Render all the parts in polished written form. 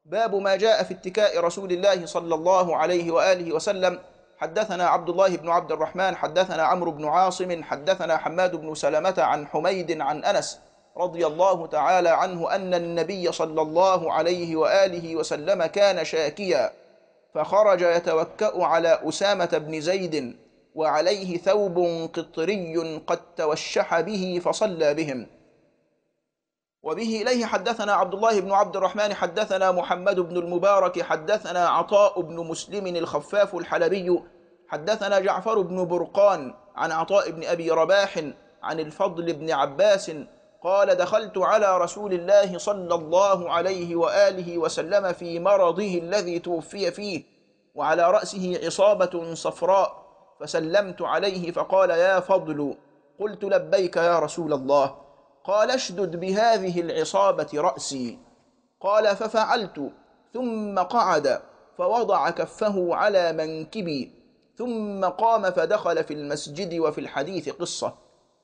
باب ما جاء في اتكاء رسول الله صلى الله عليه وآله وسلم. حدثنا عبد الله بن عبد الرحمن حدثنا عمرو بن عاصم حدثنا حماد بن سلمة عن حميد عن أنس رضي الله تعالى عنه أن النبي صلى الله عليه وآله وسلم كان شاكيا، فخرج يتوكأ على أسامة بن زيد وعليه ثوب قطري قد توشح به فصلى بهم. وبه إليه حدثنا عبد الله بن عبد الرحمن حدثنا محمد بن المبارك حدثنا عطاء بن مسلم الخفاف الحلبي حدثنا جعفر بن برقان عن عطاء بن أبي رباح عن الفضل بن عباس قال: دخلت على رسول الله صلى الله عليه وآله وسلم في مرضه الذي توفي فيه، وعلى رأسه عصابة صفراء، فسلمت عليه فقال: يا فضل. قلت: لبيك يا رسول الله. قال: اشدد بهذه العصابة رأسي. قال: ففعلت، ثم قعد فوضع كفه على منكبي، ثم قام فدخل في المسجد. وفي الحديث قصة.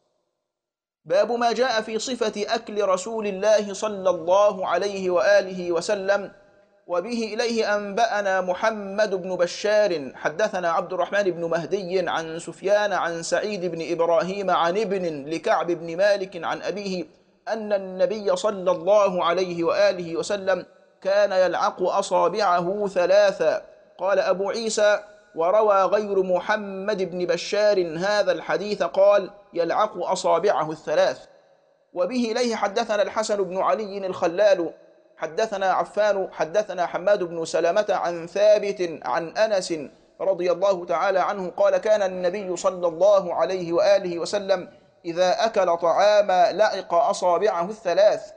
باب ما جاء في صفة أكل رسول الله صلى الله عليه وآله وسلم. وبه إليه أنبأنا محمد بن بشار حدثنا عبد الرحمن بن مهدي عن سفيان عن سعيد بن إبراهيم عن ابن لكعب بن مالك عن أبيه أن النبي صلى الله عليه وآله وسلم كان يلعق أصابعه ثلاثا. قال أبو عيسى: وروى غير محمد بن بشار هذا الحديث قال: يلعق أصابعه الثلاث. وبه إليه حدثنا الحسن بن علي الخلال حدثنا عفان حدثنا حماد بن سلمة عن ثابت عن أنس رضي الله تعالى عنه قال: كان النبي صلى الله عليه وآله وسلم إذا أكل طعاما لعق أصابعه الثلاث.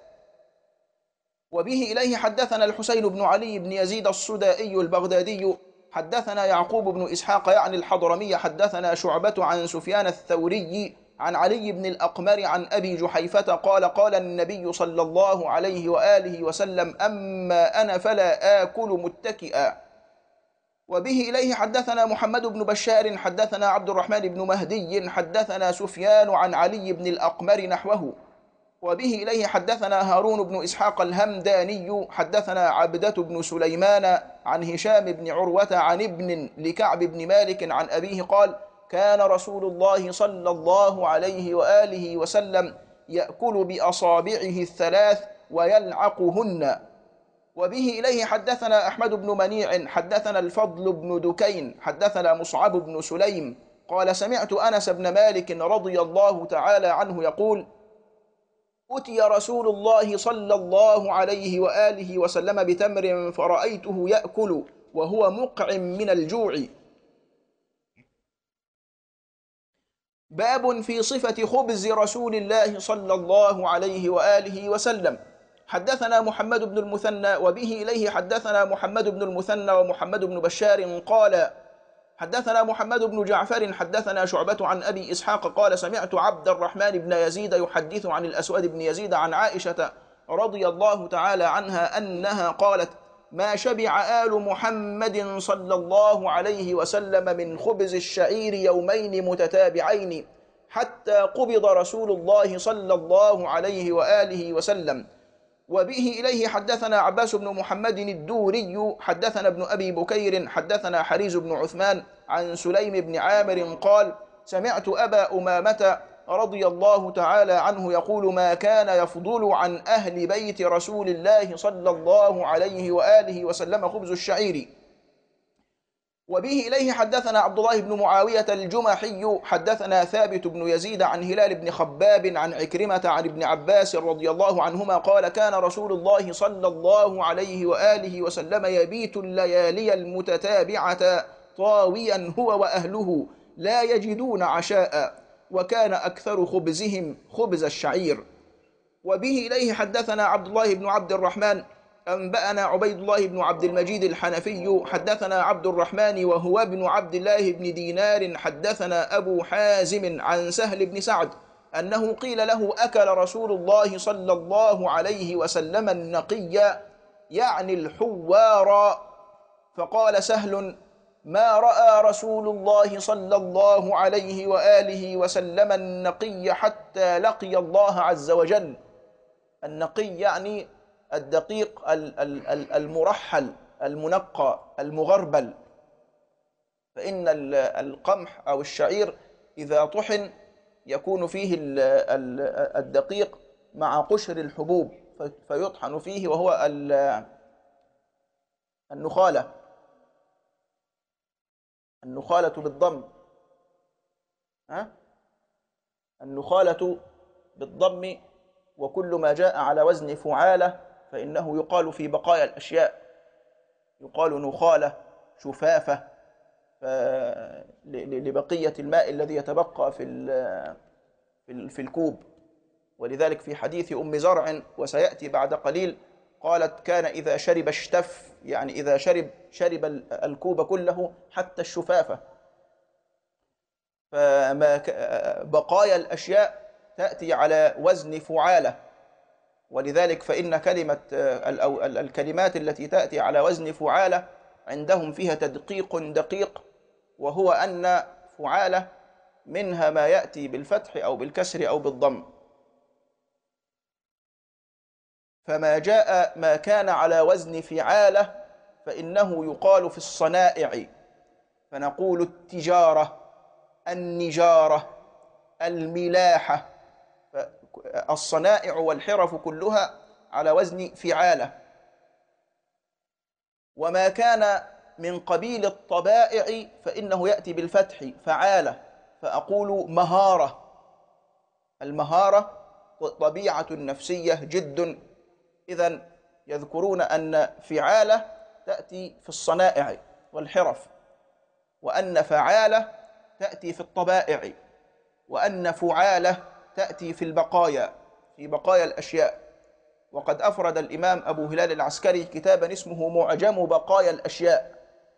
وبه إليه حدثنا الحسين بن علي بن يزيد الصدائي البغدادي حدثنا يعقوب بن إسحاق يعني الحضرمي حدثنا شعبة عن سفيان الثوري عن علي بن الأقمر عن أبي جحيفة قال: قال النبي صلى الله عليه وآله وسلم: أما أنا فلا آكل متكئا. وبه إليه حدثنا محمد بن بشار حدثنا عبد الرحمن بن مهدي حدثنا سفيان عن علي بن الأقمر نحوه. وبه إليه حدثنا هارون بن إسحاق الهمداني حدثنا عبدة بن سليمان عن هشام بن عروة عن ابن لكعب بن مالك عن أبيه قال: كان رسول الله صلى الله عليه وآله وسلم يأكل بأصابعه الثلاث ويلعقهن. وبه إليه حدثنا أحمد بن منيع حدثنا الفضل بن دكين حدثنا مصعب بن سليم قال: سمعت أنس بن مالك رضي الله تعالى عنه يقول: أتي رسول الله صلى الله عليه وآله وسلم بتمر فرأيته يأكل وهو مقعم من الجوع. باب في صفة خبز رسول الله صلى الله عليه وآله وسلم. حدثنا محمد بن المثنى وبه إليه حدثنا محمد بن المثنى ومحمد بن بشار قال: حدثنا محمد بن جعفر حدثنا شعبة عن أبي إسحاق قال: سمعت عبد الرحمن بن يزيد يحدث عن الأسود بن يزيد عن عائشة رضي الله تعالى عنها أنها قالت: ما شبع آل محمد صلى الله عليه وسلم من خبز الشعير يومين متتابعين حتى قبض رسول الله صلى الله عليه وآله وسلم. وبه إليه حدثنا عباس بن محمد الدوري حدثنا ابن أبي بكير حدثنا حريز بن عثمان عن سليم بن عامر قال: سمعت أبا أمامة رضي الله تعالى عنه يقول: ما كان يفضل عن أهل بيت رسول الله صلى الله عليه وآله وسلم خبز الشعير. وبه إليه حدثنا عبد الله بن معاوية الجمحي حدثنا ثابت بن يزيد عن هلال بن خباب عن عكرمة عن ابن عباس رضي الله عنهما قال: كان رسول الله صلى الله عليه وآله وسلم يبيت الليالي المتتابعة طاويا هو وأهله لا يجدون عشاء، وكان أكثر خبزهم خبز الشعير. وبه إليه حدثنا عبد الله بن عبد الرحمن أنبأنا عبيد الله بن عبد المجيد الحنفي حدثنا عبد الرحمن وهو ابن عبد الله بن دينار حدثنا أبو حازم عن سهل بن سعد أنه قيل له: أكل رسول الله صلى الله عليه وسلم النقي يعني الحوار. فقال سهل: ما رأى رسول الله صلى الله عليه وآله وسلم النقي حتى لقي الله عز وجل. النقي يعني الدقيق المرحل المنقى المغربل. فإن القمح أو الشعير إذا طحن يكون فيه الدقيق مع قشر الحبوب فيطحن فيه، وهو النخالة. النخالة بالضم، النخالة بالضم. وكل ما جاء على وزن فعالة فإنه يقال في بقايا الأشياء، يقال نخالة، شفافة، لبقية الماء الذي يتبقى في الكوب. ولذلك في حديث أم زرع وسيأتي بعد قليل قالت: كان إذا شرب اشتف، يعني إذا شرب الكوب كله حتى الشفافة. بقايا الأشياء تأتي على وزن فعالة. ولذلك فإن الكلمات التي تأتي على وزن فعالة عندهم فيها تدقيق دقيق، وهو أن فعالة منها ما يأتي بالفتح أو بالكسر أو بالضم. ما كان على وزن فعالة فإنه يقال في الصنائع، فنقول التجارة، النجارة، الملاحة. الصنائع والحرف كلها على وزن فعالة. وما كان من قبيل الطبائع فإنه يأتي بالفتح، فعالة، فأقول مهارة. المهارة طبيعة نفسية جد. إذن يذكرون أن فعالة تأتي في الصنائع والحرف، وأن فعالة تأتي في الطبائع، وأن فعالة تأتي في البقايا، في بقايا الأشياء. وقد أفرد الإمام أبو هلال العسكري كتابا اسمه معجم بقايا الأشياء.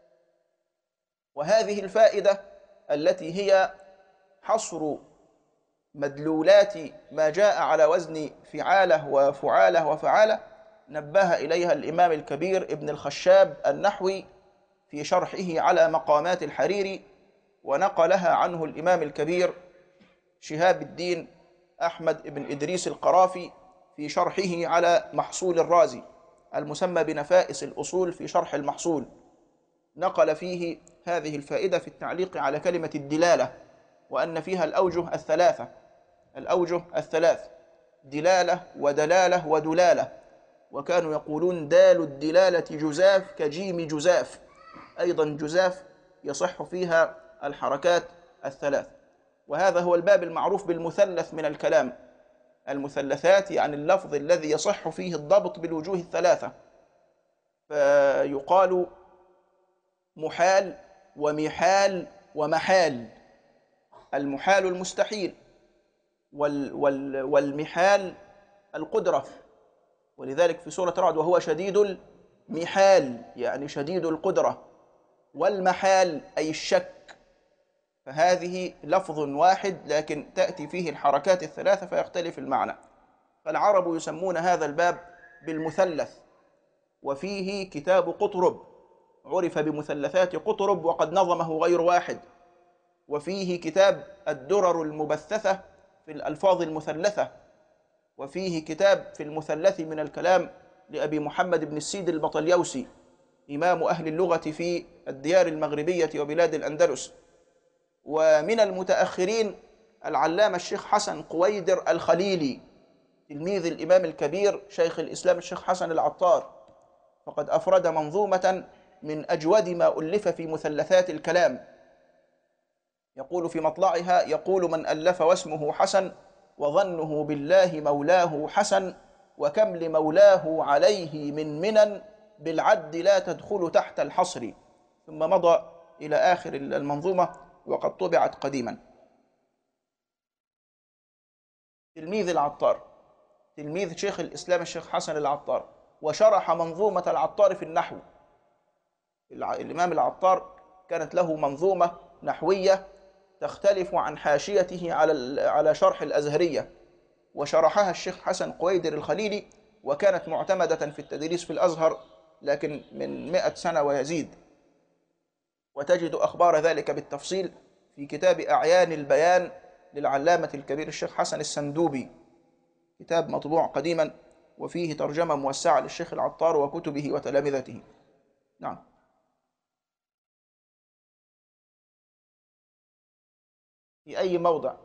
وهذه الفائدة التي هي حصر مدلولات ما جاء على وزن فعالة وفعالة وفعالة نبه إليها الإمام الكبير ابن الخشاب النحوي في شرحه على مقامات الحريري، ونقلها عنه الإمام الكبير شهاب الدين أحمد بن إدريس القرافي في شرحه على محصول الرازي المسمى بنفائس الأصول في شرح المحصول. نقل فيه هذه الفائدة في التعليق على كلمة الدلالة، وأن فيها الأوجه الثلاثة، الأوجه الثلاث: دلالة ودلالة ودلالة. وكانوا يقولون دال الدلالة جزاف كجيم جزاف، أيضا جزاف يصح فيها الحركات الثلاث. وهذا هو الباب المعروف بالمثلث من الكلام. المثلثات يعني اللفظ الذي يصح فيه الضبط بالوجوه الثلاثة. فيقال محال ومحال ومحال. المحال المستحيل، والمحال القدرة. ولذلك في سورة رعد: وهو شديد المحال، يعني شديد القدرة. والمحال أي الشك. فهذه لفظ واحد لكن تأتي فيه الحركات الثلاثة فيختلف المعنى. فالعرب يسمون هذا الباب بالمثلث. وفيه كتاب قطرب عرف بمثلثات قطرب وقد نظمه غير واحد. وفيه كتاب الدرر المبثثة في الألفاظ المثلثة. وفيه كتاب في المثلث من الكلام لأبي محمد بن السيد البطليوسي إمام أهل اللغة في الديار المغربية وبلاد الأندلس. ومن المتأخرين العلامة الشيخ حسن قويدر الخليلي تلميذ الإمام الكبير شيخ الإسلام الشيخ حسن العطار، فقد أفرد منظومة من أجود ما ألف في مثلثات الكلام. يقول في مطلعها: يقول من ألف واسمه حسن وظنه بالله مولاه حسن، وكم لمولاه عليه من منن بالعد لا تدخل تحت الحصر. ثم مضى إلى آخر المنظومة وقد طبعت قديما. تلميذ العطار، تلميذ شيخ الإسلام الشيخ حسن العطار، وشرح منظومة العطار في النحو. الإمام العطار كانت له منظومة نحوية تختلف عن حاشيته على شرح الأزهرية، وشرحها الشيخ حسن قويدر الخليلي، وكانت معتمدة في التدريس في الأزهر لكن من 100 سنة ويزيد. وتجد أخبار ذلك بالتفصيل في كتاب أعيان البيان للعلامة الكبير الشيخ حسن السندوبي، كتاب مطبوع قديما وفيه ترجمة موسعة للشيخ العطار وكتبه وتلامذته. نعم. في أي موضع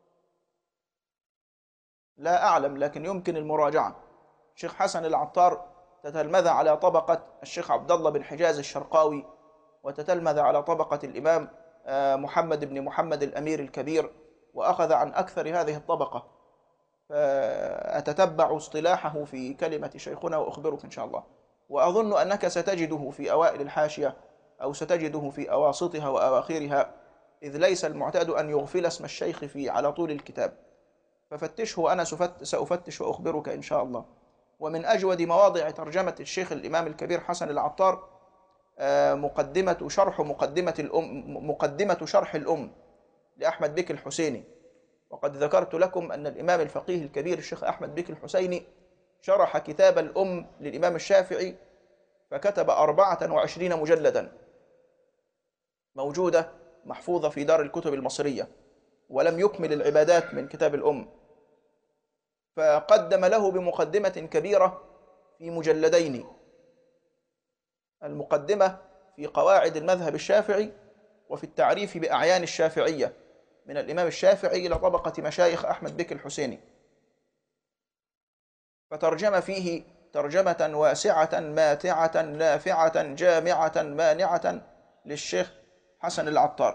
لا أعلم، لكن يمكن المراجعة. الشيخ حسن العطار تتلمذ على طبقة الشيخ عبد الله بن حجاز الشرقاوي، وتتلمذ على طبقة الإمام محمد بن محمد الأمير الكبير، وأخذ عن أكثر هذه الطبقة. فأتتبع اصطلاحه في كلمة شيخنا وأخبرك إن شاء الله. وأظن أنك ستجده في أوائل الحاشية أو ستجده في أواسطها وأواخرها، إذ ليس المعتاد أن يغفل اسم الشيخ في على طول الكتاب. ففتشه وأنا سأفتش وأخبرك إن شاء الله. ومن أجود مواضع ترجمة الشيخ الإمام الكبير حسن العطار مقدمة شرح الأم لأحمد بك الحسيني. وقد ذكرت لكم أن الإمام الفقيه الكبير الشيخ أحمد بك الحسيني شرح كتاب الأم للإمام الشافعي، فكتب 24 مجلدا موجودة محفوظة في دار الكتب المصرية، ولم يكمل العبادات من كتاب الأم، فقدم له بمقدمة كبيرة في مجلدين. المقدمة في قواعد المذهب الشافعي وفي التعريف بأعيان الشافعية، من الإمام الشافعي إلى طبقة مشايخ أحمد بك الحسيني. فترجم فيه ترجمة واسعة ماتعة نافعة جامعة مانعة للشيخ حسن العطار،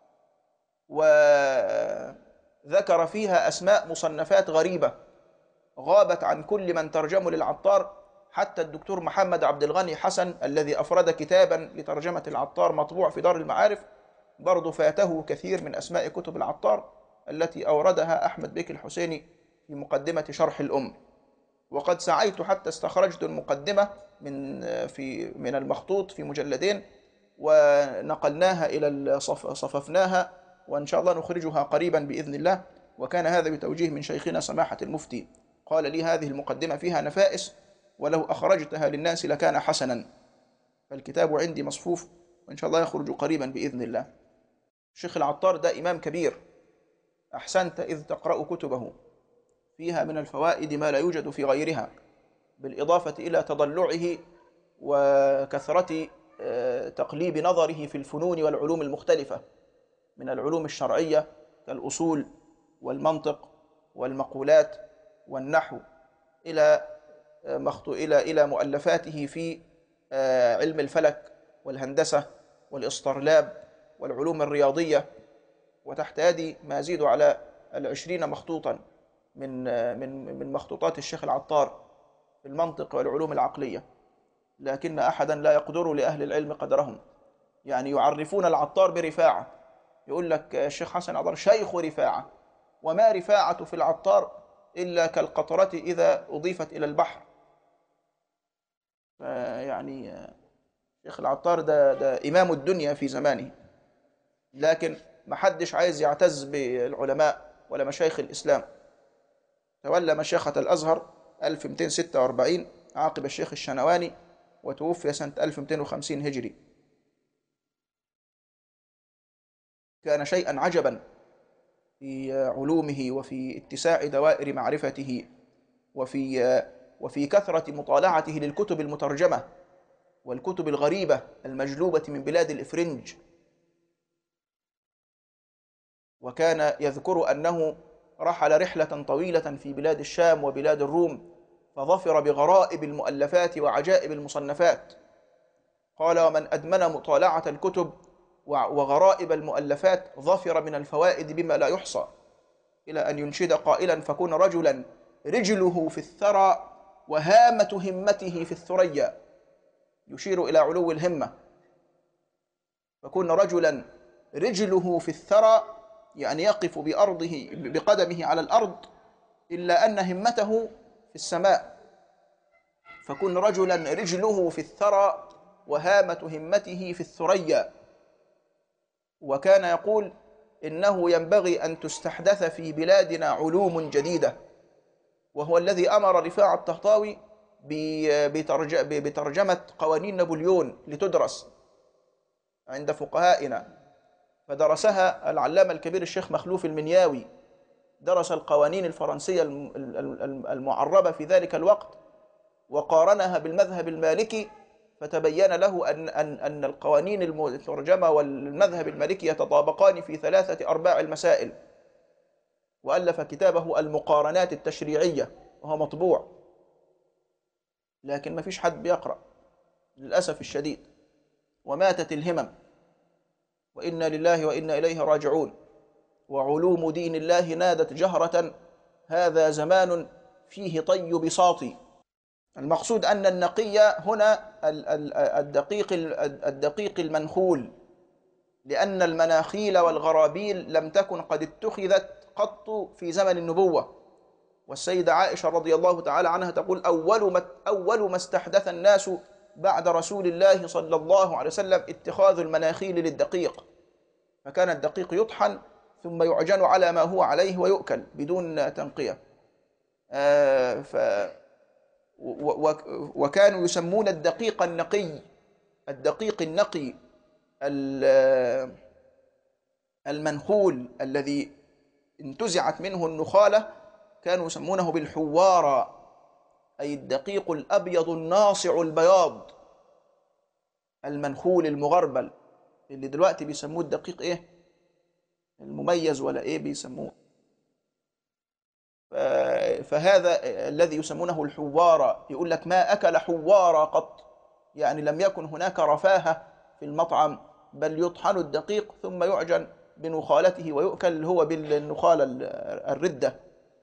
وذكر فيها أسماء مصنفات غريبة غابت عن كل من ترجموا للعطار. حتى الدكتور محمد عبد الغني حسن الذي أفرد كتابا لترجمة العطار مطبوع في دار المعارف، برضو فاته كثير من أسماء كتب العطار التي أوردها أحمد بك الحسيني في مقدمة شرح الأم. وقد سعيت حتى استخرجت المقدمة من المخطوط في مجلدين، ونقلناها إلى صففناها، وإن شاء الله نخرجها قريبا بإذن الله. وكان هذا بتوجيه من شيخنا سماحة المفتي، قال لي هذه المقدمة فيها نفائس، ولو أخرجتها للناس لكان حسنا. فالكتاب عندي مصفوف، وإن شاء الله يخرج قريبا بإذن الله. الشيخ العطار ده إمام كبير، أحسنت إذ تقرأ كتبه، فيها من الفوائد ما لا يوجد في غيرها، بالإضافة إلى تضلعه وكثرة تقليب نظره في الفنون والعلوم المختلفة، من العلوم الشرعية كالأصول والمنطق والمقولات والنحو، إلى مؤلفاته في علم الفلك والهندسة والإسطرلاب والعلوم الرياضية. وتحت يدي ما يزيد على 20 مخطوطا من مخطوطات الشيخ العطار في المنطق والعلوم العقلية، لكن أحدا لا يقدر لأهل العلم قدرهم. يعني يعرفون العطار برفاعة، يقول لك الشيخ حسن عطار شيخ رفاعة، وما رفاعة في العطار إلا كالقطرة إذا أضيفت إلى البحر. يعني الشيخ العطار ده إمام الدنيا في زمانه، لكن ما حدش عايز يعتز بالعلماء ولا مشايخ الإسلام. تولى مشيخة الأزهر 1246 عقب الشيخ الشنواني، وتوفي سنة 1250 هجري. كان شيئا عجبا في علومه وفي اتساع دوائر معرفته وفي كثرة مطالعته للكتب المترجمة والكتب الغريبة المجلوبة من بلاد الإفرنج. وكان يذكر أنه رحل رحلة طويلة في بلاد الشام وبلاد الروم، فظفر بغرائب المؤلفات وعجائب المصنفات. قال: ومن أدمن مطالعة الكتب وغرائب المؤلفات ظفر من الفوائد بما لا يحصى، إلى أن ينشد قائلا: فكن رجلا رجله في الثرى وهامة همته في الثريا، يشير إلى علو الهمة. فكن رجلا رجله في الثرى، يعني يقف بأرضه بقدمه على الأرض، إلا أن همته في السماء. فكن رجلا رجله في الثرى وهامة همته في الثريا. وكان يقول: إنه ينبغي أن تستحدث في بلادنا علوم جديدة. وهو الذي أمر رفاعة الطهطاوي بترجمة قوانين نابليون لتدرس عند فقهائنا، فدرسها العلامة الكبير الشيخ مخلوف المنياوي، درس القوانين الفرنسية المعربة في ذلك الوقت وقارنها بالمذهب المالكي، فتبين له أن القوانين المترجمة والمذهب المالكي يتطابقان في 3/4 المسائل، وألف كتابه المقارنات التشريعية وهو مطبوع، لكن ما فيش حد بيقرأ للأسف الشديد، وماتت الهمم، وإنا لله وإنا إليه راجعون. وعلوم دين الله نادت جهرة، هذا زمان فيه طي بساطي. المقصود أن النقي هنا الدقيق المنخول، لأن المناخيل والغرابيل لم تكن قد اتخذت قط في زمن النبوة. والسيدة عائشة رضي الله تعالى عنها تقول: أول ما استحدث الناس بعد رسول الله صلى الله عليه وسلم اتخاذ المناخيل للدقيق، فكان الدقيق يطحن ثم يعجن على ما هو عليه ويؤكل بدون تنقية. وكانوا يسمون الدقيق النقي، الدقيق النقي المنخول الذي انتزعت منه النخالة، كانوا يسمونه بالحوارى، أي الدقيق الأبيض الناصع البياض المنخول المغربل، اللي دلوقتي بيسموه الدقيق إيه المميز ولا إيه بيسموه. فهذا الذي يسمونه الحوارى، يقول لك: ما أكل حوارى قط، يعني لم يكن هناك رفاهة في المطعم، بل يطحن الدقيق ثم يعجن بنخالته ويؤكل هو بالنخالة الردة.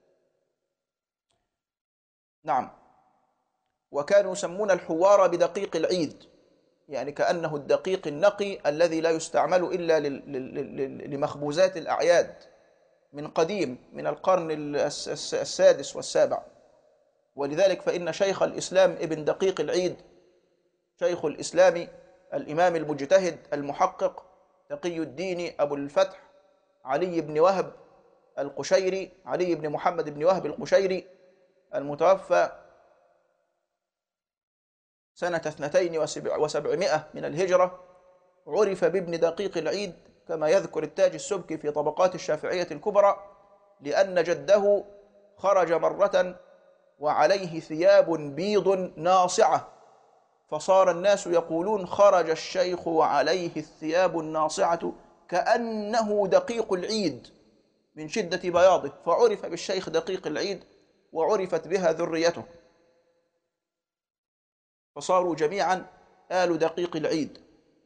نعم. وكانوا يسمون الحوار بدقيق العيد، يعني كأنه الدقيق النقي الذي لا يستعمل إلا لمخبوزات الأعياد من قديم، من القرن السادس والسابع. ولذلك فإن شيخ الإسلام ابن دقيق العيد، شيخ الإسلام الإمام المجتهد المحقق تقي الدين أبو الفتح علي بن وهب القشيري، علي بن محمد بن وهب القشيري، المتوفى سنة 72 من الهجرة، عرف بابن دقيق العيد كما يذكر التاج السبكي في طبقات الشافعية الكبرى، لأن جده خرج مرة وعليه ثياب بيض ناصعة، فصار الناس يقولون: خرج الشيخ وعليه الثياب الناصعة كأنه دقيق العيد من شدة بياضه، فعرف بالشيخ دقيق العيد وعرفت بها ذريته، فصاروا جميعا آل دقيق العيد.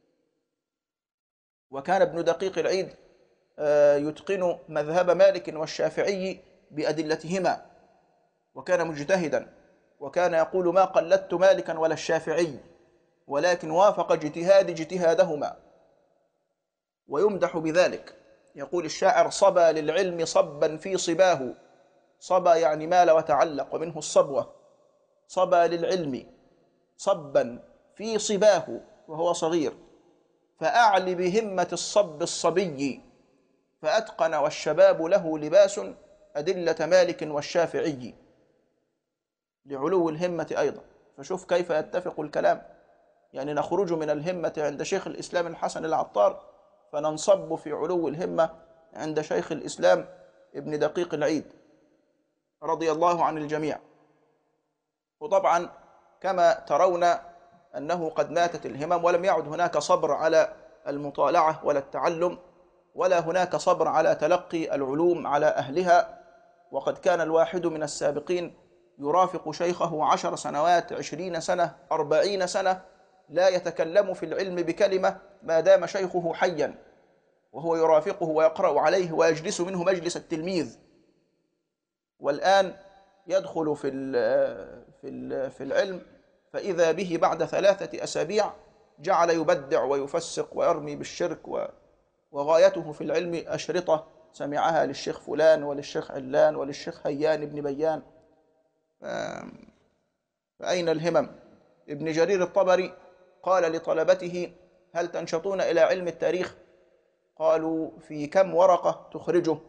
وكان ابن دقيق العيد يتقن مذهب مالك والشافعي بأدلتهما، وكان مجتهدا، وكان يقول: ما قلدت مالكا ولا الشافعي، ولكن وافق اجتهادهما، ويمدح بذلك. يقول الشاعر: صبى للعلم صبا في صباه، صبى يعني مال وتعلق، ومنه الصبوة. صبى للعلم صبا في صباه وهو صغير، فأعل بهمة الصب الصبي، فأتقن والشباب له لباس أدلة مالك والشافعي، لعلو الهمة أيضا. فشوف كيف يتفق الكلام، يعني نخرج من الهمة عند شيخ الإسلام الحسن العطار، فننصب في علو الهمة عند شيخ الإسلام ابن دقيق العيد رضي الله عن الجميع. وطبعا كما ترون أنه قد ماتت الهمم، ولم يعد هناك صبر على المطالعة ولا التعلم، ولا هناك صبر على تلقي العلوم على أهلها. وقد كان الواحد من السابقين يرافق شيخه 10 سنوات، 20 سنة، 40 سنة، لا يتكلم في العلم بكلمة ما دام شيخه حيا، وهو يرافقه ويقرأ عليه ويجلس منه مجلس التلميذ. والآن يدخل في العلم، فإذا به بعد 3 أسابيع جعل يبدع ويفسق ويرمي بالشرك، وغايته في العلم أشرطة سمعها للشيخ فلان وللشيخ علان وللشيخ هيان بن بيان. فأين الهمم؟ ابن جرير الطبري قال لطلبته: هل تنشطون إلى علم التاريخ؟ قالوا: في كم ورقة تخرجه؟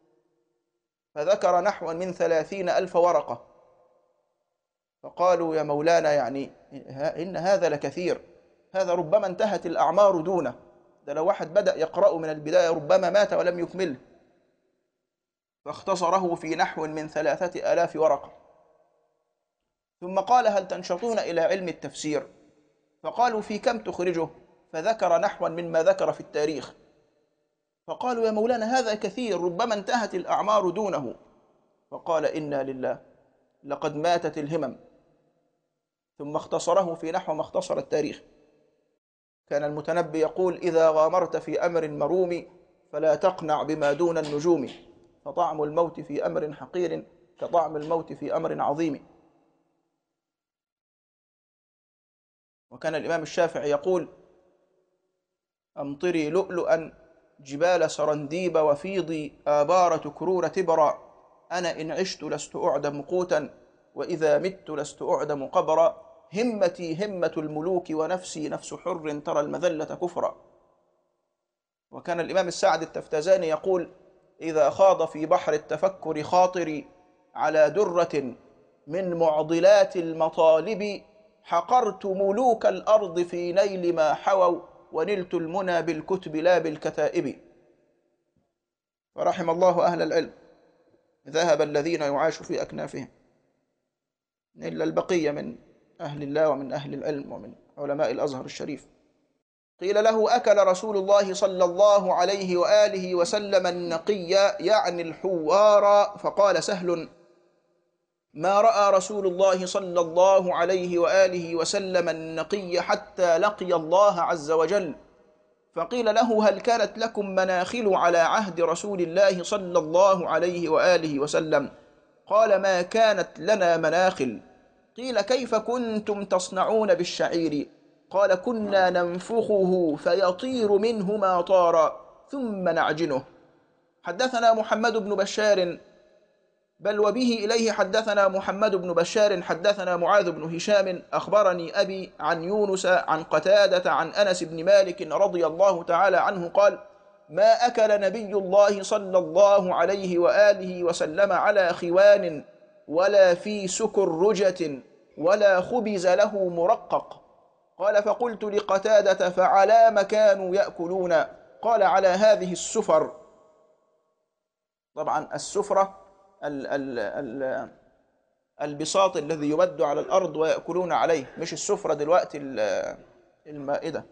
فذكر نحو من 30,000 ورقة. فقالوا: يا مولانا، يعني إن هذا لكثير، هذا ربما انتهت الأعمار دونه، ده لو واحد بدأ يقرأ من البداية ربما مات ولم يكمله. فاختصره في نحو من 3,000 ورقة. ثم قال: هل تنشطون إلى علم التفسير؟ فقالوا: في كم تخرجه؟ فذكر نحوا مما ذكر في التاريخ. فقالوا: يا مولانا هذا كثير، ربما انتهت الأعمار دونه. فقال: إنا لله، لقد ماتت الهمم. ثم اختصره في نحو ما اختصر التاريخ. كان المتنبي يقول: إذا غامرت في أمر مروم فلا تقنع بما دون النجوم، فطعم الموت في أمر حقير كطعم الموت في أمر عظيم. وكان الإمام الشافعي يقول: أمطري لؤلؤا جبال سرنديب وفيضي آبار تكرور تبرا، أنا إن عشت لست أعدم قوتا وإذا مت لست أعدم قبرا، همتي همة الملوك ونفسي نفس حر ترى المذلة كفرا. وكان الإمام السعد التفتزاني يقول: إذا خاض في بحر التفكر خاطري على درة من معضلات المطالب، حقرت ملوك الأرض في نيل ما حووا ونلت المنى بالكتب لا بالكتائب. فرحم الله أهل العلم، ذهب الذين يعاش في أكنافهم، إلا البقية من أهل الله ومن أهل العلم ومن علماء الأزهر الشريف. قيل له: أكل رسول الله صلى الله عليه وآله وسلم النقي يعني الحوار؟ فقال سهل: ما رأى رسول الله صلى الله عليه وآله وسلم النقي حتى لقي الله عز وجل. فقيل له: هل كانت لكم مناخل على عهد رسول الله صلى الله عليه وآله وسلم؟ قال: ما كانت لنا مناخل. قيل: كيف كنتم تصنعون بالشعير؟ قال: كنا ننفخه فيطير منه ما طار ثم نعجنه. حدثنا محمد بن بشار، بل وبه إليه حدثنا محمد بن بشار حدثنا معاذ بن هشام أخبرني أبي عن يونس عن قتادة عن أنس بن مالك رضي الله تعالى عنه قال: ما أكل نبي الله صلى الله عليه وآله وسلم على خوان ولا في سكرجة ولا خبز له مرقق. قال: فقلت لقتادة: فعلى ما كانوا يأكلون؟ قال: على هذه السفر. طبعا السفرة البساط الذي يمد على الأرض ويأكلون عليه، مش السفرة دلوقتي المائدة.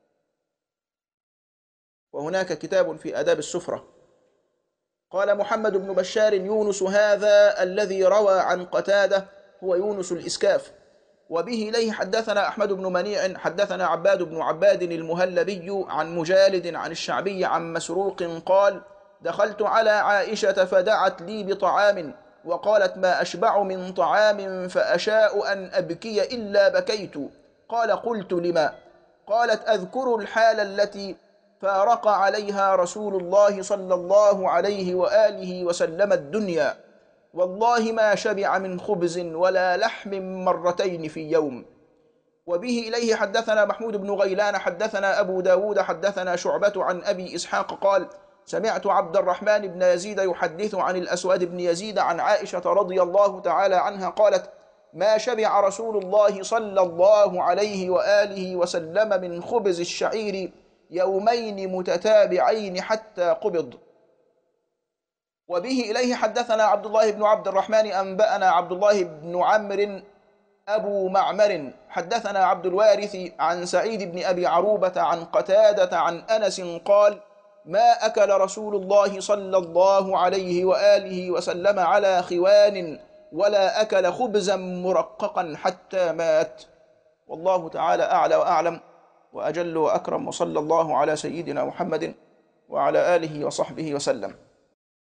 وهناك كتاب في آداب السفرة. قال محمد بن بشار: يونس هذا الذي روى عن قتادة هو يونس الإسكاف. وبه إليه حدثنا أحمد بن منيع حدثنا عباد بن عباد المهلبي عن مجالد عن الشعبي عن مسروق قال: دخلت على عائشة فدعت لي بطعام وقالت: ما أشبع من طعام فأشاء أن أبكي إلا بكيت. قال: قلت: لما؟ قالت: أذكر الحال التي فارق عليها رسول الله صلى الله عليه وآله وسلم الدنيا، والله ما شبع من خبز ولا لحم مرتين في يوم. وبه إليه حدثنا محمود بن غيلان حدثنا أبو داود حدثنا شعبة عن أبي إسحاق قال: سمعت عبد الرحمن بن يزيد يحدث عن الأسود بن يزيد عن عائشة رضي الله تعالى عنها قالت: ما شبع رسول الله صلى الله عليه وآله وسلم من خبز الشعير يومين متتابعين حتى قبض. وبه إليه حدثنا عبد الله بن عبد الرحمن أنبأنا عبد الله بن عمرو أبو معمر حدثنا عبد الوارث عن سعيد بن أبي عروبة عن قتادة عن أنس قال: ما أكل رسول الله صلى الله عليه وآله وسلم على خوان ولا أكل خبزا مرققا حتى مات. والله تعالى أعلى وأعلم وأجل وأكرم، وصلى الله على سيدنا محمد وعلى آله وصحبه وسلم.